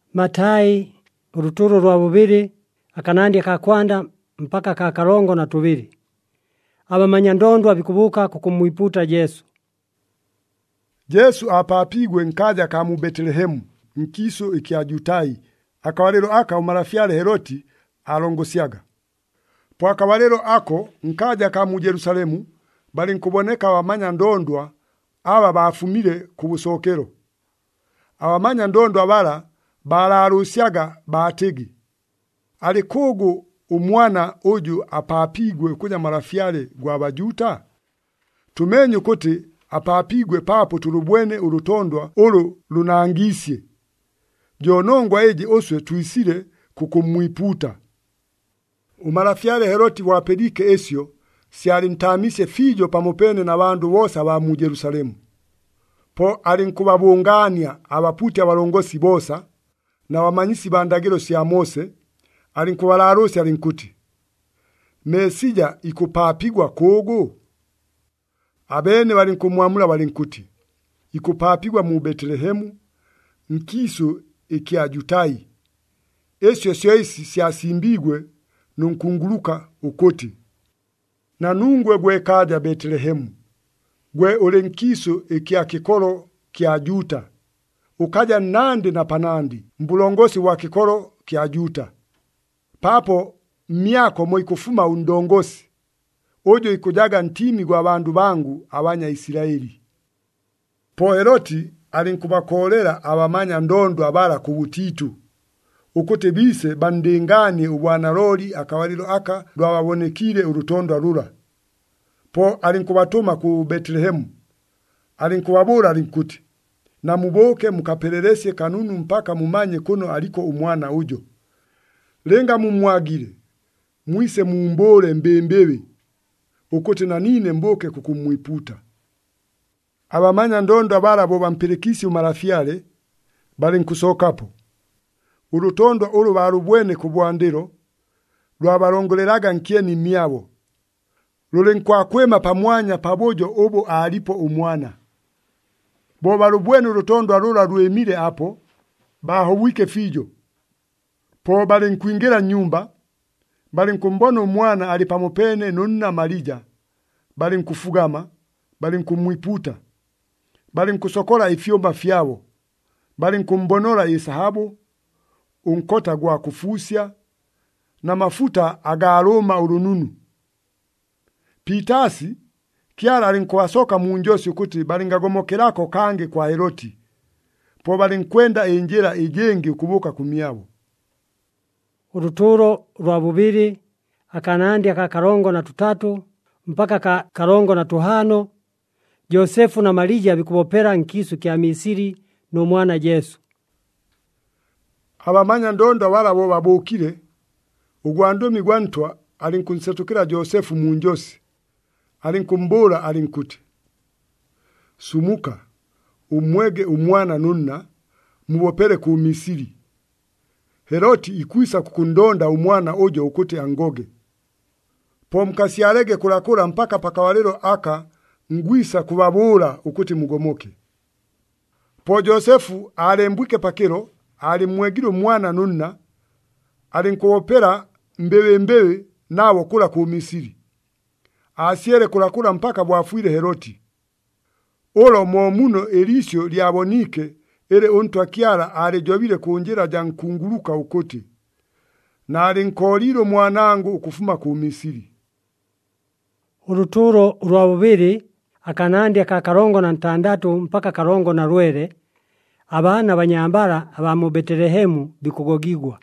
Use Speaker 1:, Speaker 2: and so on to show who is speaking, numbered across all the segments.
Speaker 1: Matai uruturo rwa bubiri akanandi ka kwanda mpaka ka karongo na tubiri. Abamanya ndondwa bikubuka kukumwiputa Yesu.
Speaker 2: Yesu apapigwe nkaja ka mu Betelehemu nkiso ikiajutai akawarero aka umarafyale Heroti alongosyaga. Po akawarero ako nkaja ka mu Yerusalemu bali nkuboneka abamanya ndondwa aba bafumire ku busokero. Abamanya ndondwa bala balarusyaga bategi. Alikugu umwana uju apapigwe kunya marafyale gwa bajuta. Tumenye kuti apapigwe papo turubwene urutondwa ulu lunangisye. Jonongwa eji oswe tuisire kukumwiputa. Umarafyale Heroti wapedike esyo sialimtamisye fijo pamopene na bandu bosa ba mu Yerusalemu. Po alinkubabungania abaputi abalongosi bosa na wamanyisi bandagiro sya Mose alinkubalarusi alinkuti Mesija ikupapigwa kogo. Abene balinkumwamula balinkuti ikupapigwa mu Betelehemu nkiso ikiajutai. Esyo syoisi syasimbigwe nunkunguluka ukoti. Na nungwe gwe kaja Betelehemu gwe ule nkiso ikia kikoro kiajuta. Ukaja nandi na panandi mbulongosi wa kikoro kiajuta. Papo myako moikufuma undongosi ojo ikujaga ntimi gwa bandu bangu abanya Israeli. Po Heroti alinkubakolera abamanya ndondo abala kubutitu. Ukote bise bandengani ubwana roli akawarilo aka lwababonekire urutondo rura. Po alinkubatuma ku Betelehemu. Alinkubabura alinkuti na muboke mukapelelesye kanunu mpaka mumanye kuno aliko umwana ujo. Lenga mumwagire mwise mumbole mbembewe ukote na nine mboke kukumwiputa. Abamanya ndondo abala bo bampelekisi umarafyale bali nkusokapo. Urutondo ulu barubwene kubwandiro lwabarongoleraga nkieni myabo. Lule nkwakwema pamwanya pabojo obo alipo umwana. Bo barubwene urutondo alula ruemire hapo bahowike fijo. Po bali nkuingira nyumba bali nkumbono umwana alipamopene nunna Marija bali nkufugama bali nkumwiputa bali nkusokola ifyomba fyabo bali nkumbonora isahabu unkota gwa kufusya na mafuta agaroma urununu. Pitasi kiara alinkuwasoka munjosi kuti bali ngagomokerako kange kwa Heroti. Po bali nkwenda enjera ejenge ukubuka kumyabo.
Speaker 1: Uruturo rwa bubiri akanandi ka karongo na tutatu mpaka ka karongo na tuhano. Josefu na Marija bikubopera nkisu kya Misiri no mwana Yesu.
Speaker 2: Abamanya ndondo wala bo babukire ugwandomi gwantwa alinkunsetukira Josefu munjosi. Alinkumbura alinkuti sumuka umwege umwana nunna mubopere ku Misiri. Heroti ikwisa kukundonda umwana ojo ukuti angoge. Po mkasiarege kulakula mpaka pakawalero aka ngwisa kubabura ukuti mugomoke. Po Josefu alembwike pakiro alimwegire umwana nunna alinkuopera mbewe nawo kula ku Misiri. Asiere kulakula mpaka bwafuire Heroti. Olo momuno elisyo lyabonike ere ontwa kiara alejobile kunjira jankunguluka ukoti. Na alinkoliro mwanangu ukufuma ku Misiri.
Speaker 1: Uruturo rwa bubiri akanandi ka karongo na ntandatu mpaka karongo na rwere abana banyambara aba mu Betelehemu bikugogigwa.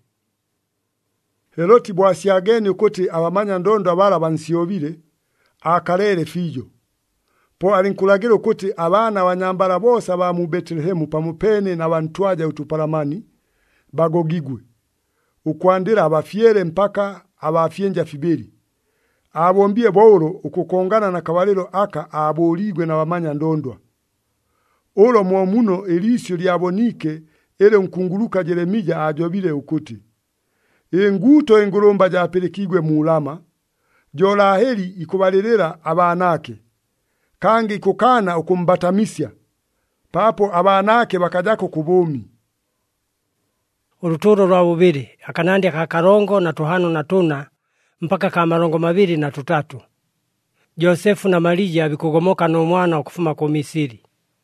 Speaker 2: Heroti bwasyageni ukoti abamanya ndondo abala bansiyobile akalere fijo. Po alinkulagira ukuthi abana banyambara bosa ba mu Betelehemu pamupene na bantwaja utuparamani bagogigwe. Ukwandira abafyere mpaka abafyenja fibiri. Abombie boro ukukongana na kabalero aka aboligwe na bamanya ndondwa. Olo mwomuno elisyo lyabonike ele nkunguluka Jeremija ajobile ukuti. Nguto engulomba japelekigwe muulama jola heli ikubalelera abanake. Kangi kukana ukumbatanisya. Papo abanake bakajako kubomi.
Speaker 1: Uruturo rwa bubiri akanandi ka karongo na tuhano na tuna mpaka ka marongo mabiri na tutatu. Josefu na Malija bikugomoka n'omwana okufuma ku Misiri.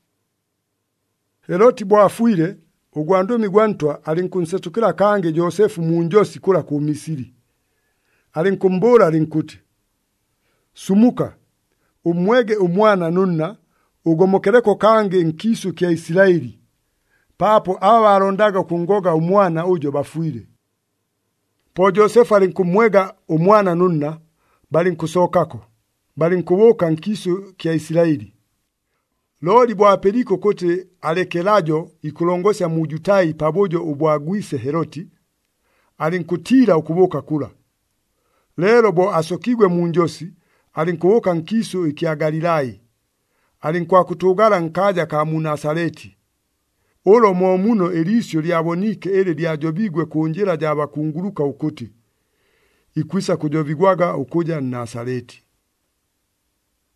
Speaker 2: Heroti bwafwire ogwandumi gwantwa alinkunsetukira kange Josefu mu njosi kula ku Misiri. Alinkumbula alinkuti, sumuka umwege umwana nunna ugomokereko kange nkisu kya Isiraeli. Papo aba barondaga kungoga umwana ujo bafwire. Po Josefu alinkumwega umwana nunna balinkusokako. Balinkuboka nkisu kya Isiraeli. Lodi bwaperiko kote alekelajo ikulongosya mujutai pabojo ubwagwise Heroti. Alinkutira ukuboka kula. Lelo bo asokigwe mu njosi alinkuboka nkisu ikya Galilai. Alinkwa kutugala nkaja ka Munasareti. Olo muno elisyo lyabonike ele lyajobigwe ku njira j'abakunguruka ukuti. Ikwisa kujobigwaga ukuja Nasareti.